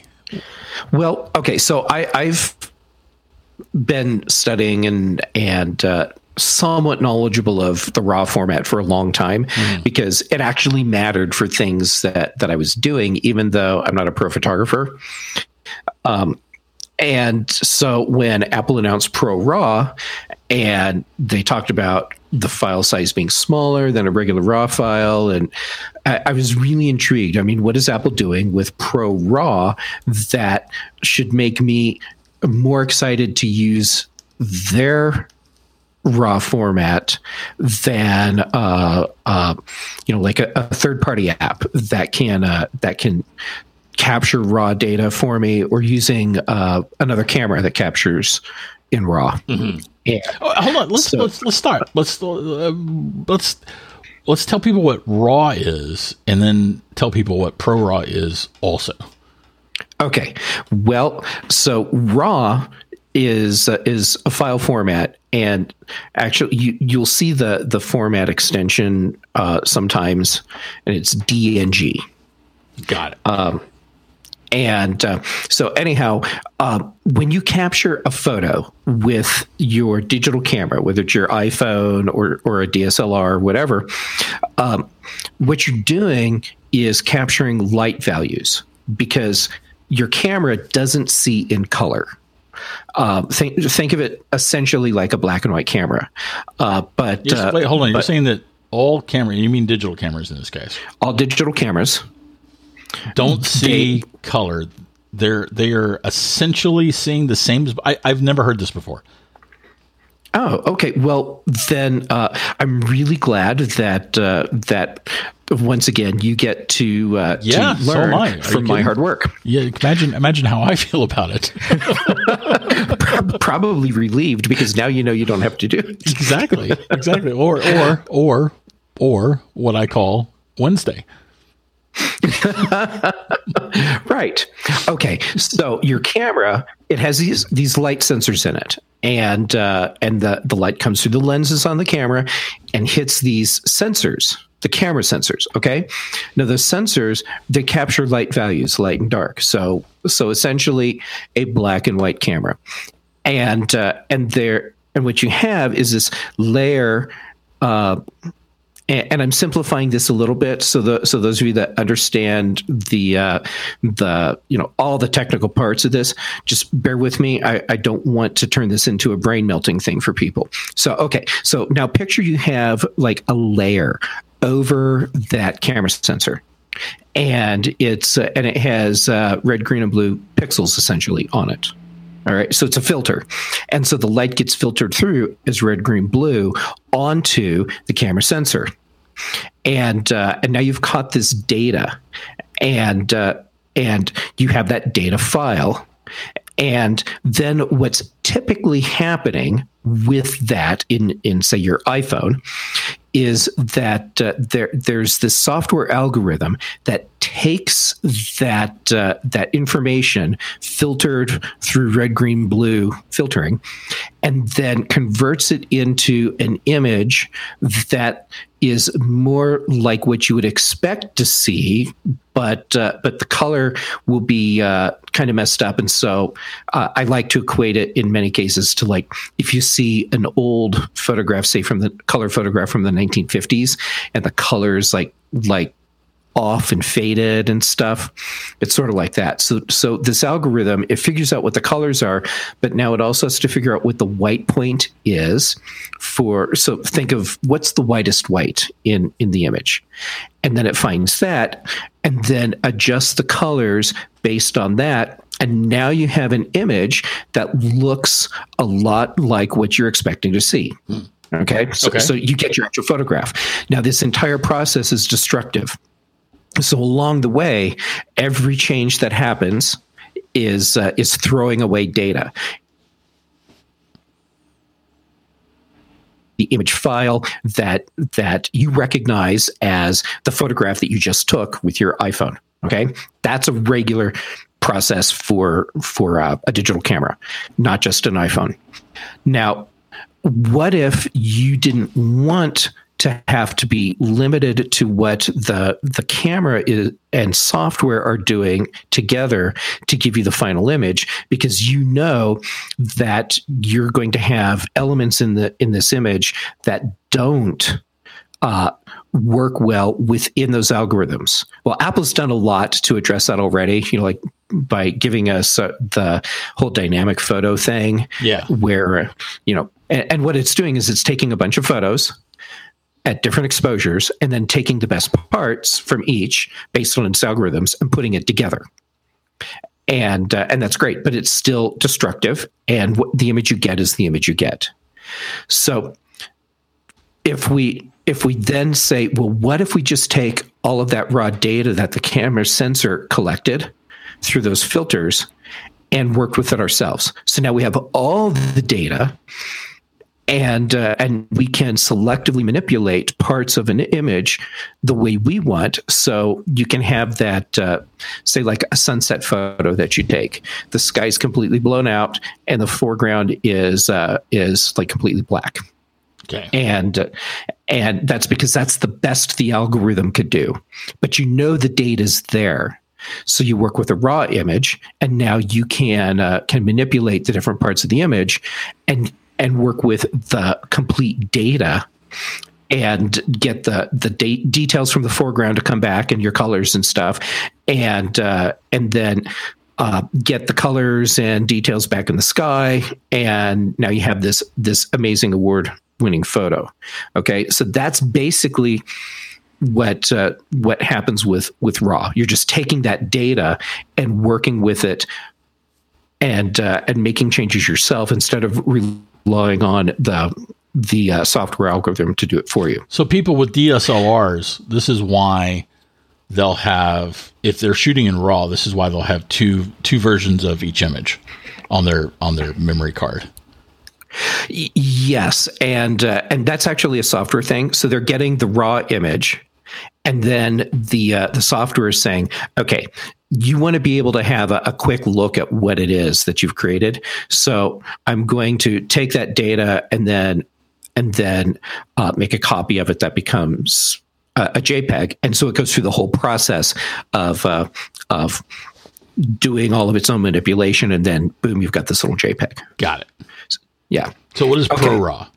Well, okay, so I, I've been studying and and uh, somewhat knowledgeable of the RAW format for a long time mm. because it actually mattered for things that, that I was doing, even though I'm not a pro photographer. Um, and so when Apple announced Pro RAW and they talked about the file size being smaller than a regular RAW file, and I, I was really intrigued. I mean, what is Apple doing with Pro RAW that should make me more excited to use their RAW format than uh, uh, you know, like a, a third-party app that can uh, that can capture RAW data for me, or using uh, another camera that captures in RAW. Mm-hmm. Yeah. Oh, hold on, let's so, let's let's start. Let's uh, let's let's tell people what RAW is, and then tell people what Pro RAW is also. Okay. Well, so RAW is uh, is a file format, and actually you you'll see the the format extension uh, sometimes, and it's D N G. Got it. Um, and uh, so anyhow, uh, when you capture a photo with your digital camera, whether it's your iPhone or or a D S L R or whatever, um, what you're doing is capturing light values, because your camera doesn't see in color. Uh, think think of it essentially like a black and white camera. Uh, but yes, uh, wait, hold on. but You're saying that all camera, you mean digital cameras in this case? All digital cameras don't see they, color. They're they are essentially seeing the same. I, I've never heard this before. Oh, okay. Well, then uh, I'm really glad that uh, that once again you get to, uh, yeah, to learn so am I. from my hard work. Yeah, imagine imagine how I feel about it. Probably relieved, because now you know you don't have to do it. Exactly, exactly. Or or or or what I call Wednesday. Right. Okay. So your camera, it has these these light sensors in it, and uh, and the the light comes through the lenses on the camera and hits these sensors, the camera sensors. Okay. Now the sensors, they capture light values, light and dark. So so essentially a black and white camera, and uh, and there and what you have is this layer. Uh, And, and I'm simplifying this a little bit, so the so those of you that understand the uh, the you know all the technical parts of this, just bear with me. I, I don't want to turn this into a brain melting thing for people. So okay, so now picture you have like a layer over that camera sensor, and it's uh, and it has uh, red, green, and blue pixels essentially on it. All right, so it's a filter. And so the light gets filtered through as red, green, blue onto the camera sensor. And uh, and now you've caught this data, and uh, and you have that data file. And then what's typically happening with that in, in say, your iPhone is that uh, there there's this software algorithm that takes that uh, that information filtered through red, green, blue filtering, and then converts it into an image that is more like what you would expect to see, but uh, but the color will be uh, kind of messed up. And so uh, I like to equate it in many cases to, like, if you see an old photograph, say from the color photograph from the nineteen fifties, and the colors like like off and faded and stuff. It's sort of like that. So so this algorithm, it figures out what the colors are, but now it also has to figure out what the white point is for. So think of what's the whitest white in, in the image. And then it finds that and then adjusts the colors based on that. And now you have an image that looks a lot like what you're expecting to see. Okay. So, okay. so you get your actual photograph. Now, this entire process is destructive. So along the way, every change that happens is uh, is throwing away data. The image file that that you recognize as the photograph that you just took with your iPhone. Okay, that's a regular process for for uh, a digital camera, not just an iPhone. Now, what if you didn't want to have to be limited to what the the camera is and software are doing together to give you the final image, because you know that you're going to have elements in the in this image that don't uh, work well within those algorithms. Well, Apple's done a lot to address that already, you know, like by giving us uh, the whole dynamic photo thing. Yeah. Where, you know, and, and what it's doing is it's taking a bunch of photos at different exposures and then taking the best parts from each based on its algorithms and putting it together. And uh, and that's great, but it's still destructive. And what the image you get is the image you get. So if we if we then say, well, what if we just take all of that raw data that the camera sensor collected through those filters and worked with it ourselves? So now we have all the data, and uh, and we can selectively manipulate parts of an image the way we want. So you can have that, uh, say, like a sunset photo that you take. The sky's completely blown out, and the foreground is uh, is like completely black. Okay. And uh, and that's because that's the best the algorithm could do. But you know the data's there. So you work with a raw image, and now you can uh, can manipulate the different parts of the image and and work with the complete data and get the the de- details from the foreground to come back and your colors and stuff, and uh, and then uh, get the colors and details back in the sky, and now you have this this amazing award-winning photo. Okay, so that's basically what uh, what happens with with RAW. You're just taking that data and working with it, and uh, and making changes yourself instead of relying on the the uh, software algorithm to do it for you. So people with D S L Rs, this is why they'll have, if they're shooting in RAW, this is why they'll have two two versions of each image on their on their memory card. Y- yes, and uh, and that's actually a software thing. So they're getting the raw image, and then the uh, the software is saying, okay, you want to be able to have a, a quick look at what it is that you've created. So I'm going to take that data and then and then uh, make a copy of it that becomes a, a JPEG, and so it goes through the whole process of uh, of doing all of its own manipulation, and then boom, you've got this little JPEG. Got it. Yeah. So what is Okay. ProRAW?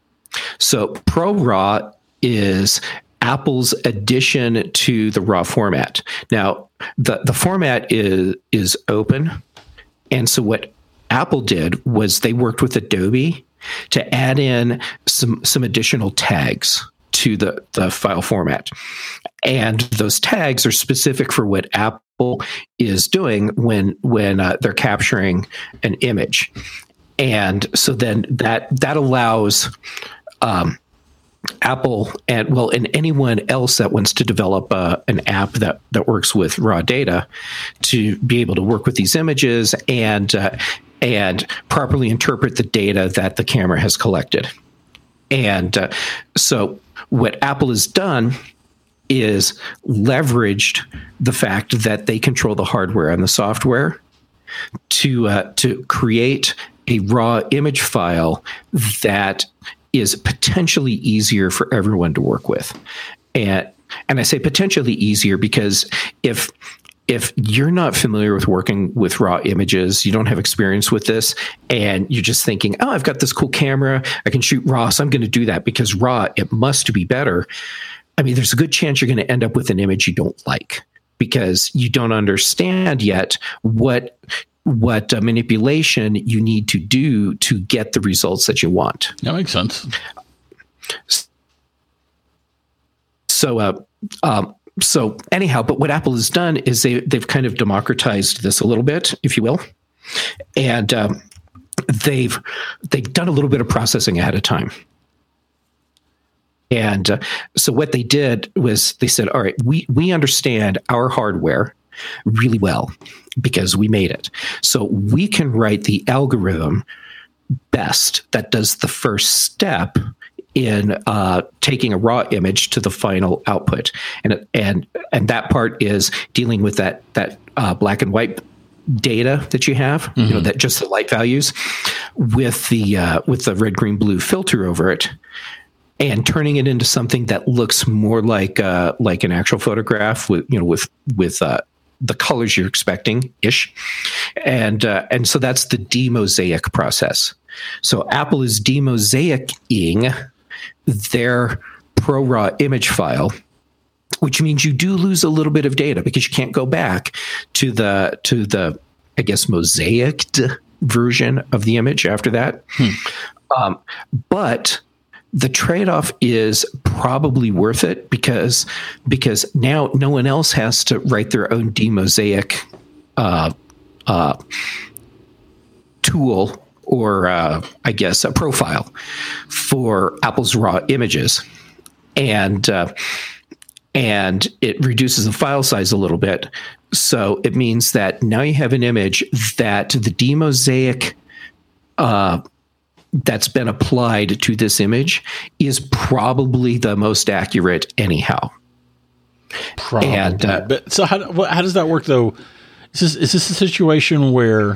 So ProRAW is Apple's addition to the RAW format. Now, the, the format is is open. And so what Apple did was they worked with Adobe to add in some, some additional tags to the, the file format. And those tags are specific for what Apple is doing when, when uh, they're capturing an image. And so then that that allows um, Apple and well, and anyone else that wants to develop uh, an app that, that works with raw data to be able to work with these images and uh, and properly interpret the data that the camera has collected. And uh, so what Apple has done is leveraged the fact that they control the hardware and the software to uh, to create a raw image file that is potentially easier for everyone to work with. And and I say potentially easier because if if you're not familiar with working with raw images, you don't have experience with this, and you're just thinking, oh, I've got this cool camera, I can shoot RAW, so I'm going to do that because RAW, it must be better. I mean, there's a good chance you're going to end up with an image you don't like because you don't understand yet what what uh, manipulation you need to do to get the results that you want. That makes sense. So, uh, um, so anyhow, but what Apple has done is they they've kind of democratized this a little bit, if you will, and um, they've they've done a little bit of processing ahead of time. And uh, so what they did was they said, all right, we we understand our hardware really well because we made it. So we can write the algorithm best that does the first step in uh, taking a raw image to the final output. And and and that part is dealing with that that uh, black and white data that you have, mm-hmm. you know, that just the light values with the uh, with the red, green, blue filter over it. and turning it into something that looks more like uh, like an actual photograph with you know with with uh, the colors you're expecting ish, and uh, and so that's the demosaic process. So Apple is demosaicing their ProRAW image file, which means you do lose a little bit of data because you can't go back to the to the I guess mosaiced version of the image after that. Hmm. Um, but the trade-off is probably worth it because because now no one else has to write their own demosaic uh, uh, tool or uh, I guess a profile for Apple's raw images, and uh, and it reduces the file size a little bit. So it means that now you have an image that the demosaic uh, that's been applied to this image is probably the most accurate anyhow. Probably. And, uh, but so how what, how does that work though? Is this, is this a situation where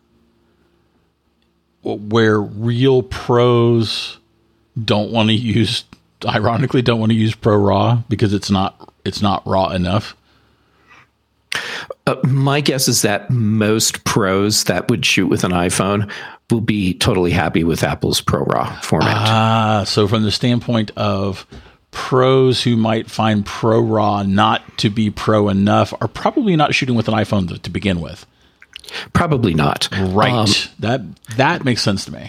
where real pros don't want to use, ironically, don't want to use ProRAW because it's not it's not raw enough? Uh, my guess is that most pros that would shoot with an iPhone will be totally happy with Apple's ProRAW format. Ah, so from the standpoint of pros who might find ProRAW not to be pro enough are probably not shooting with an iPhone to, to begin with. Probably not. Right. Um, that that makes sense to me.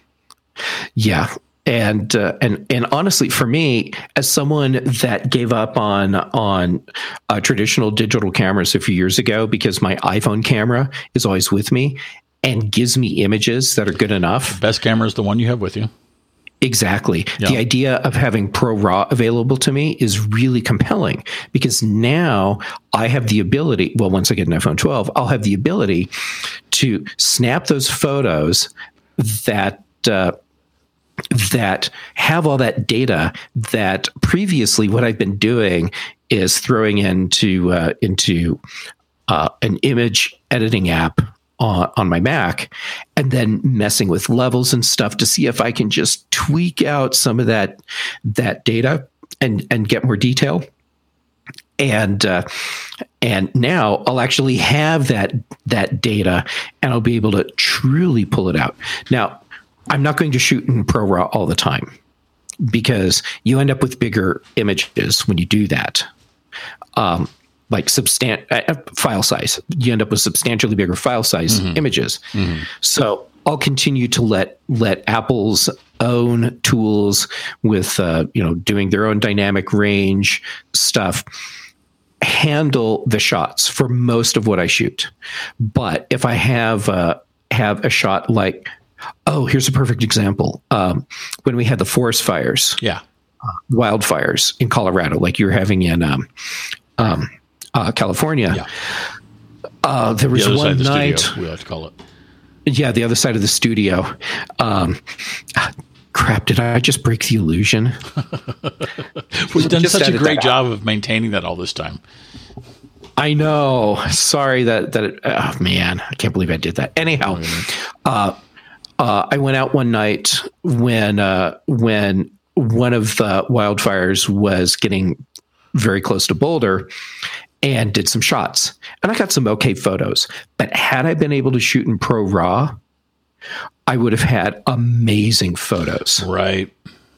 Yeah. And uh, and and honestly, for me, as someone that gave up on on uh, traditional digital cameras a few years ago because my iPhone camera is always with me and gives me images that are good enough. The best camera is the one you have with you. Exactly. Yeah. The idea of having ProRAW available to me is really compelling because now I have the ability, well, once I get an iPhone twelve, I'll have the ability to snap those photos that uh, that have all that data that previously what I've been doing is throwing into uh, into uh, an image editing app on, on my Mac and then messing with levels and stuff to see if I can just tweak out some of that that data and and get more detail. And uh, and now I'll actually have that that data and I'll be able to truly pull it out. Now, I'm not going to shoot in ProRAW all the time because you end up with bigger images when you do that. Um, like substan- uh, file size. You end up with substantially bigger file size mm-hmm. images. Mm-hmm. So I'll continue to let let Apple's own tools with uh, you know doing their own dynamic range stuff handle the shots for most of what I shoot. But if I have uh, have a shot like Oh, here's a perfect example. Um, when we had the forest fires, yeah, uh, wildfires in Colorado, like you're having in um, um, uh, California, yeah. uh, there was the one the night. Studio, we like to call it. Yeah, the other side of the studio. Um, crap! Did I just break the illusion? We've done such a great job of maintaining that all this time. I know. Sorry that that. It, oh man, I can't believe I did that. Anyhow. Uh, Uh, I went out one night when uh, when one of the wildfires was getting very close to Boulder and did some shots. And I got some okay photos. But had I been able to shoot in ProRAW, I would have had amazing photos. Right.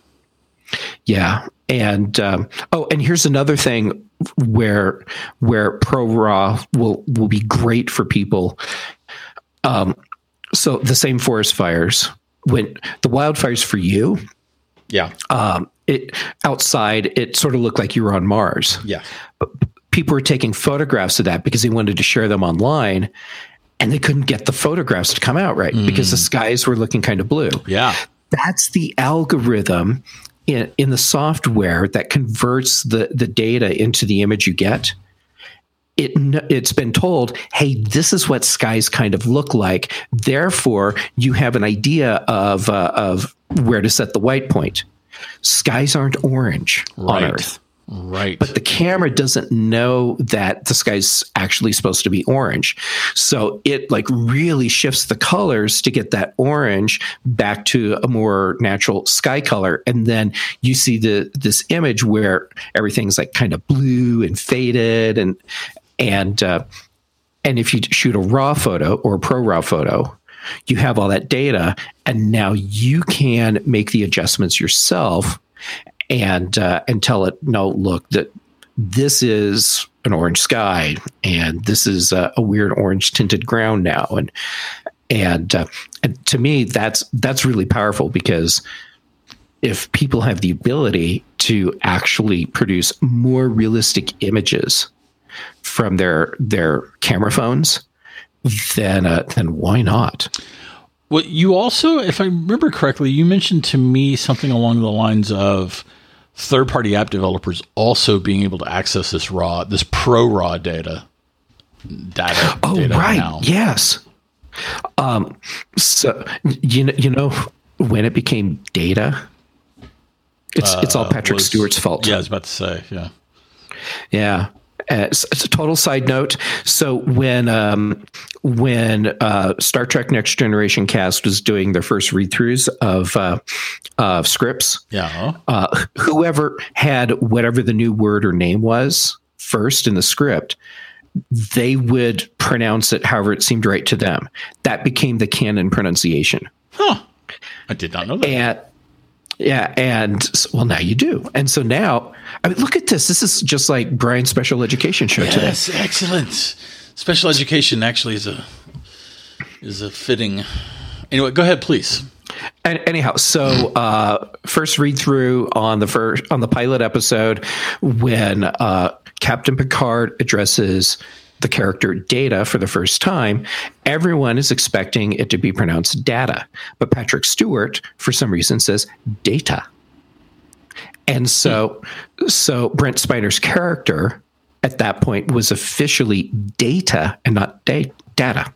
Yeah. And um, oh, and here's another thing where where ProRAW will will be great for people. Um, So the same forest fires, when the wildfires for you, yeah, um, it outside, it sort of looked like you were on Mars. Yeah, but people were taking photographs of that because they wanted to share them online, and they couldn't get the photographs to come out right mm. because the skies were looking kind of blue. Yeah, that's the algorithm in in the software that converts the the data into the image you get. It, it's been told, hey, this is what skies kind of look like. Therefore, you have an idea of uh, of where to set the white point. Skies aren't orange right. on Earth. Right. But the camera doesn't know that the sky's actually supposed to be orange. So it like really shifts the colors to get that orange back to a more natural sky color. And then you see the this image where everything's like kind of blue and faded. And and uh, and if you shoot a RAW photo or a Pro RAW photo, you have all that data, and now you can make the adjustments yourself and uh, and tell it, no, look, that this is an orange sky, and this is a, a weird orange tinted ground now, and and, uh, and to me, that's that's really powerful, because if people have the ability to actually produce more realistic images from their their camera phones, then uh, then why not? Well, you also, if I remember correctly, you mentioned to me something along the lines of third-party app developers also being able to access this raw, this pro raw data. Data. Oh, data right. now. Yes. Um. So you know, you know when it became data, it's uh, it's all Patrick was, Stewart's fault. Yeah, I was about to say. Yeah. Yeah. Uh, it's, it's a total side note. So when um, when uh, Star Trek Next Generation cast was doing their first read-throughs of uh, uh, scripts, yeah, uh, whoever had whatever the new word or name was first in the script, they would pronounce it however it seemed right to them. That became the canon pronunciation. Huh. I did not know that. And, yeah, and well, now you do. And so now, I mean, look at this. This is just like Brian's special education show yes, today. Yes, excellent. Special education actually is a is a fitting. Anyway, go ahead, please. And anyhow, so uh, first read through on the first on the pilot episode when uh, Captain Picard addresses the character Data for the first time, everyone is expecting it to be pronounced data. But Patrick Stewart, for some reason, says data. And so, so Brent Spiner's character at that point was officially Data and not da- Data.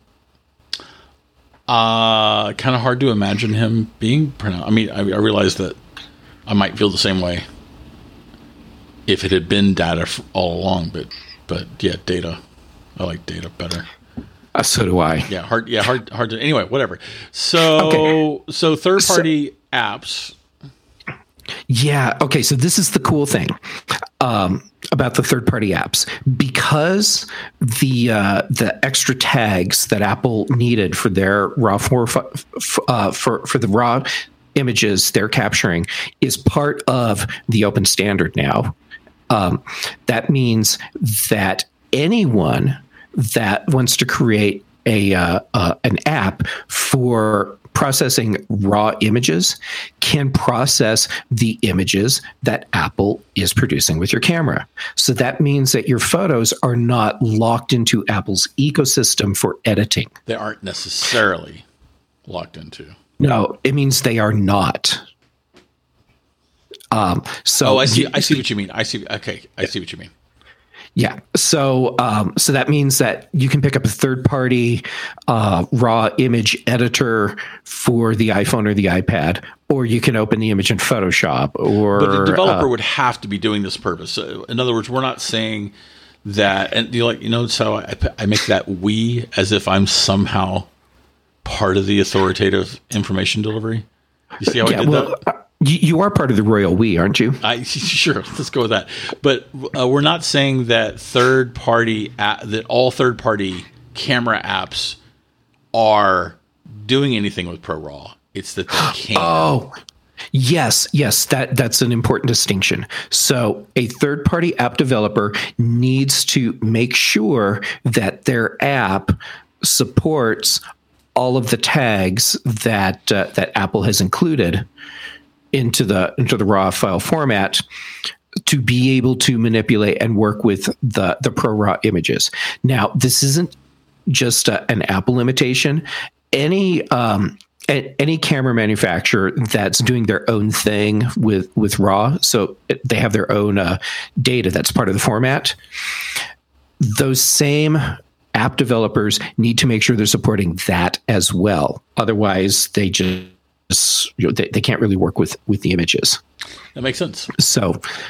Uh, kind of hard to imagine him being pronounced. I mean, I, I realize that I might feel the same way if it had been Data all along, but, but yeah, Data. I like Data better. Uh, so do I. Yeah, hard. Yeah, hard. Hard to. Anyway, whatever. So, okay. so third-party so, apps. Yeah. Okay. So this is the cool thing um, about the third-party apps, because the uh, the extra tags that Apple needed for their raw for uh, for for the raw images they're capturing is part of the open standard now. Um, that means that anyone that wants to create a uh, uh, an app for processing raw images can process the images that Apple is producing with your camera. So that means that your photos are not locked into Apple's ecosystem for editing. They aren't necessarily locked into. No, it means they are not. Um, so oh, I see. I see what you mean. I see. Okay, I see what you mean. Yeah. So um, so that means that you can pick up a third-party uh, raw image editor for the iPhone or the iPad, or you can open the image in Photoshop. Or but the developer uh, would have to be doing this purpose. So in other words, we're not saying that, and you like you know. So I, I make that we as if I'm somehow part of the authoritative information delivery. You see how yeah, I did well, that? Uh, You are part of the royal we, aren't you? I sure. Let's go with that. But uh, we're not saying that third party that all third party camera apps are doing anything with ProRAW. It's that they can. Oh, yes, yes. That that's an important distinction. So a third party app developer needs to make sure that their app supports all of the tags that uh, that Apple has included into the into the raw file format to be able to manipulate and work with the the Pro RAW images. Now, this isn't just a, an Apple limitation. Any um, a, any camera manufacturer that's doing their own thing with with RAW, so they have their own uh, data that's part of the format. Those same app developers need to make sure they're supporting that as well. Otherwise, they just You know, they, they can't really work with with the images. That makes sense. So,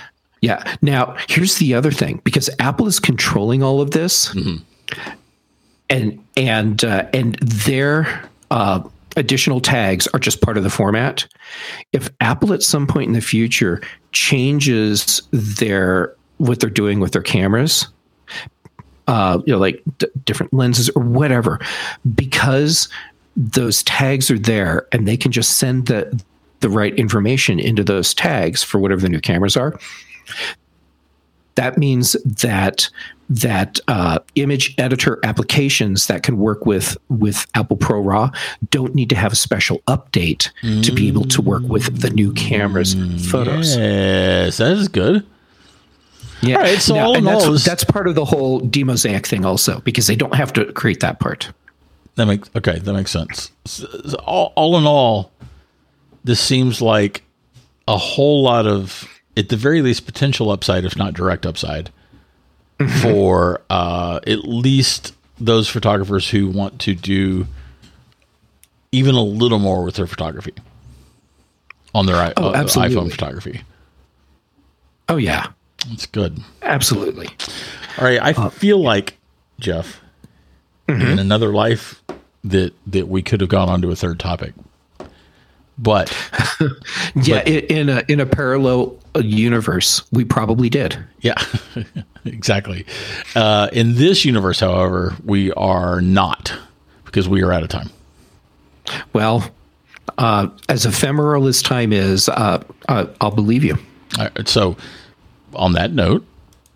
Yeah. Now, here's the other thing, because Apple is controlling all of this, mm-hmm. and and uh, and their uh, additional tags are just part of the format. If Apple at some point in the future changes their what they're doing with their cameras, uh, you know, like d- different lenses or whatever, because those tags are there and they can just send the the right information into those tags for whatever the new cameras are. That means that that uh, image editor applications that can work with with Apple Pro RAW don't need to have a special update mm. to be able to work with the new camera's photos. Yes, that is good. Yeah, all right, so now, all in that's, all, that's part of the whole demosaic thing also, because they don't have to create that part. That makes okay. That makes sense. So, so all, all in all, this seems like a whole lot of, at the very least, potential upside, if not direct upside, mm-hmm. for uh, at least those photographers who want to do even a little more with their photography on their oh, uh, iPhone photography. Oh yeah, that's good. Absolutely. All right, I uh, feel like, Jeff, mm-hmm. in another life, that that we could have gone on to a third topic. But yeah, but, in a in a parallel universe, we probably did. Yeah, exactly. Uh, in this universe, however, we are not, because we are out of time. Well, uh, as ephemeral as time is, uh, uh, I'll believe you. All right, so, on that note,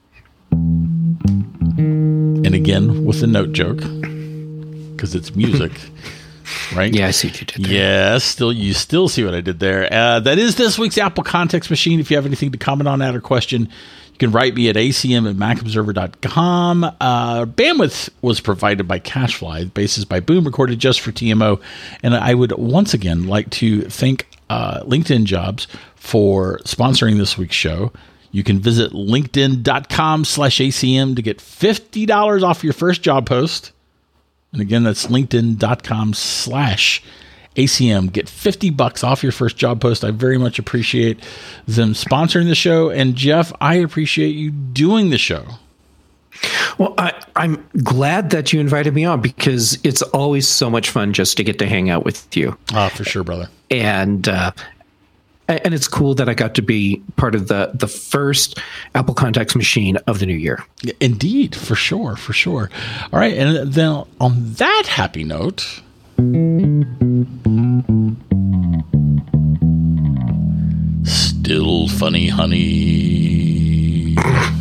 and again with the note joke, because it's music. Right? Yeah, I see what you did there. Yeah, still, you still see what I did there. Uh, that is this week's Apple Context Machine. If you have anything to comment on that or question, you can write me at a c m at mac observer dot com. Uh, bandwidth was provided by CacheFly. The bass is by Boom, recorded just for T M O. And I would once again like to thank uh, LinkedIn Jobs for sponsoring this week's show. You can visit linkedin.com slash ACM to get fifty dollars off your first job post. And again, that's linkedin.com slash ACM. Get fifty bucks off your first job post. I very much appreciate them sponsoring the show. And Jeff, I appreciate you doing the show. Well, I, I'm glad that you invited me on, because it's always so much fun just to get to hang out with you. Ah, for sure, brother. And, uh, and it's cool that I got to be part of the, the first Apple Context Machine of the new year. Indeed, for sure, for sure. All right, and then on that happy note, still funny, honey.